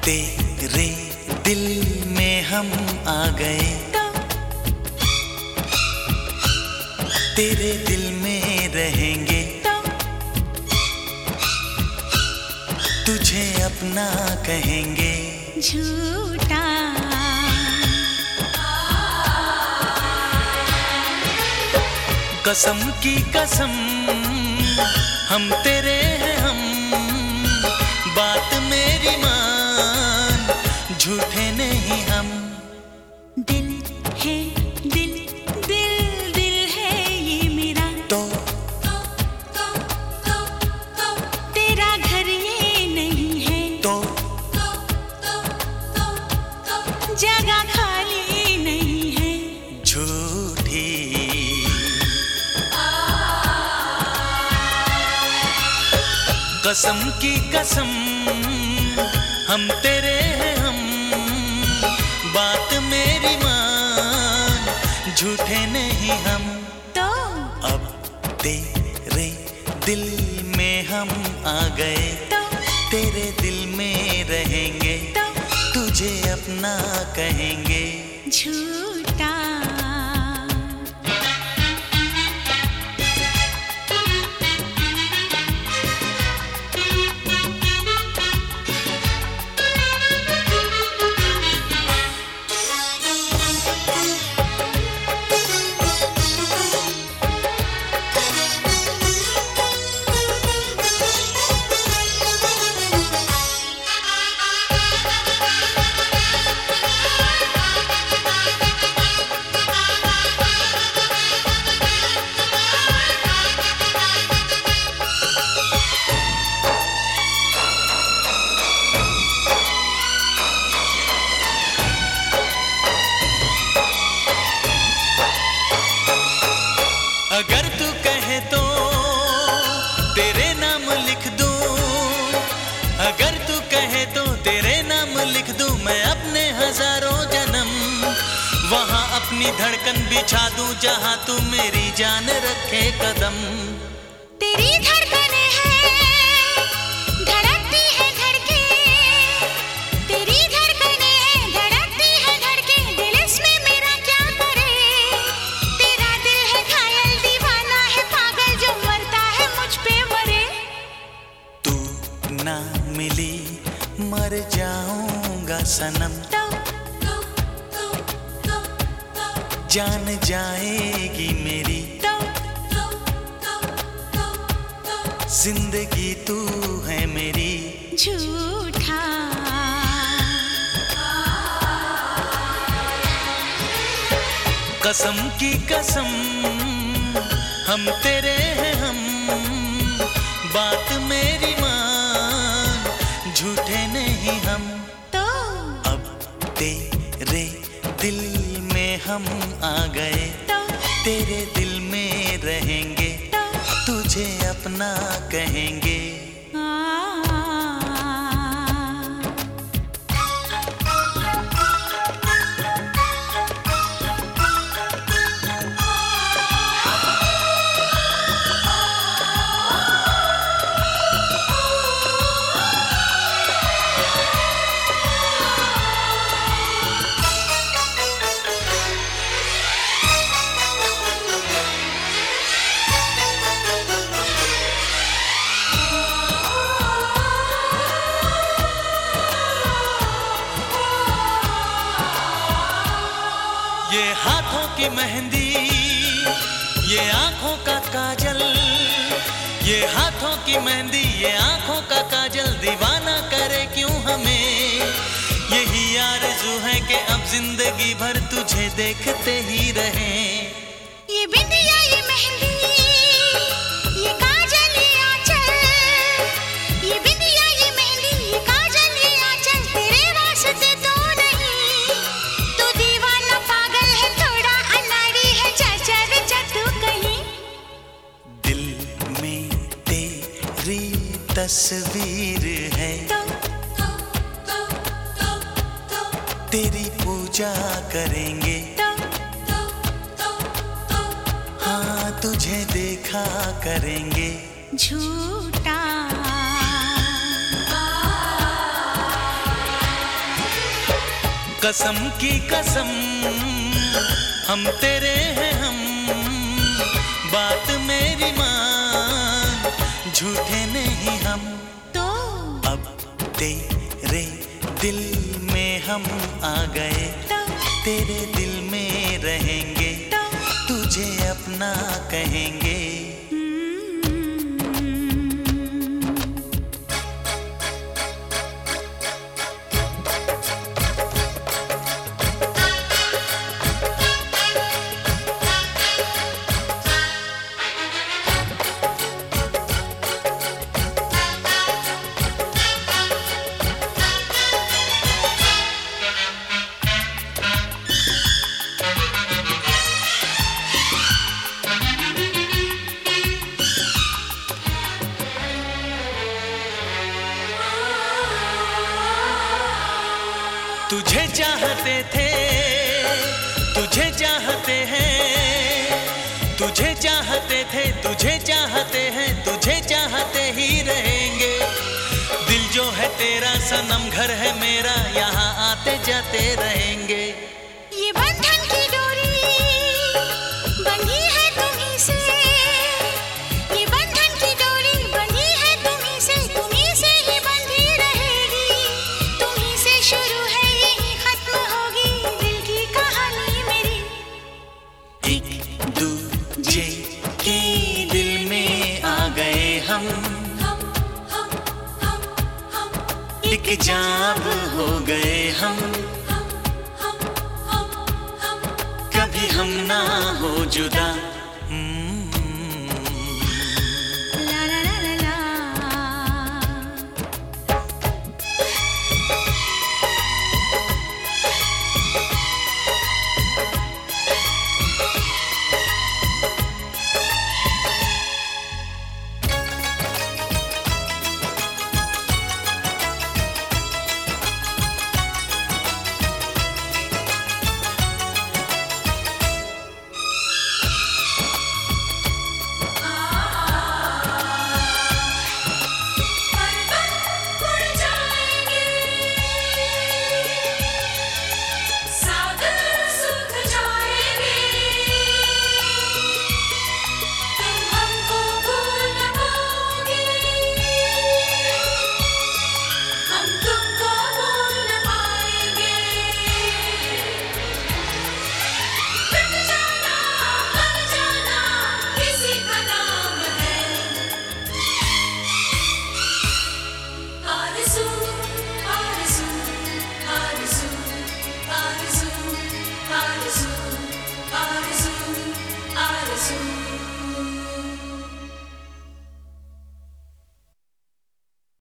तेरे दिल में हम आ गए, तेरे दिल में रहेंगे, तुझे अपना कहेंगे। झूठा कसम की कसम हम तेरे हैं हम, बात मेरी मान, झूठे नहीं हम। दिल है दिल, दिल दिल है ये मेरा, तो तेरा घर ये नहीं है, तो जगह खाली नहीं है। झूठी कसम की कसम हम तेरे हैं हम, बात मेरी मान, झूठे नहीं हम। तो अब तेरे दिल में हम आ गए, तेरे दिल में रहेंगे, तुझे अपना कहेंगे। झूठा अगर तू कहे तो तेरे नाम लिख दूं, अगर तू कहे तो तेरे नाम लिख दूं, मैं अपने हजारों जन्म वहां अपनी धड़कन बिछा दूं, जहां तू मेरी जान रखे कदम। तेरी धड़कनें हैं धड़कती है धड़के, तेरी धड़कनें हैं धड़कती है धड़के, दिल इसमें मेरा क्या करे। तेरा दिल है घायल दीवाना है पागल, जो मरता है मुझ पे मरे। तू ना मिली मर जाऊंगा सनम, जान जाएगी मेरी जिंदगी, तू है मेरी। झूठा कसम की कसम हम तेरे हैं हम, बात मेरी मान, झूठे नहीं हम। तो अब तेरे दिल में हम आ गए, तेरे दिल में रहेंगे, तुझे अपना कहेंगे। ये हाथों की मेहंदी, ये आंखों का काजल, ये हाथों की मेहंदी, ये आंखों का काजल, दीवाना करे क्यों हमें। यही आरज़ू है कि अब जिंदगी भर तुझे देखते ही रहें। ये बिंदिया ये मेहंदी ये काजल ये आंचल, ये बिंदिया ये मेहंदी ये काजल ये आंचल, तेरे वास्ते तो नहीं। तू दीवाना पागल है थोड़ा अनाड़ी है, चाचा रे तू कहीं। दिल में तेरी तस्वीर है, तेरी पूजा करेंगे, हाँ तुझे देखा करेंगे। झूठा कसम की कसम हम तेरे हैं हम, बात मेरी मान, झूठे नहीं हम। तो अब तेरे दिल में हम आ गए, तो तेरे दिल में रहेंगे, तो तुझे अपना कहेंगे। तुझे चाहते थे, तुझे चाहते हैं, तुझे चाहते थे, तुझे चाहते हैं, तुझे चाहते ही रहेंगे। दिल जो है तेरा सनम, घर है मेरा, यहाँ आते जाते रहेंगे। ये बंधन की डोरी बंधी है तुम्हीं से, ये बंधन की डोरी बंधी है तुम्हीं से, तुम्हीं से ही बंधी रहेगी, तुम्हीं से शुरू है यही खत्म होगी दिल की कहानी मेरी। एक दूजे के दिल में आ गए हम, एक जाब हो गए हम, कभी हम ना हो जुदा। ला ला ला ला ला। Arzu, arzu, arzu.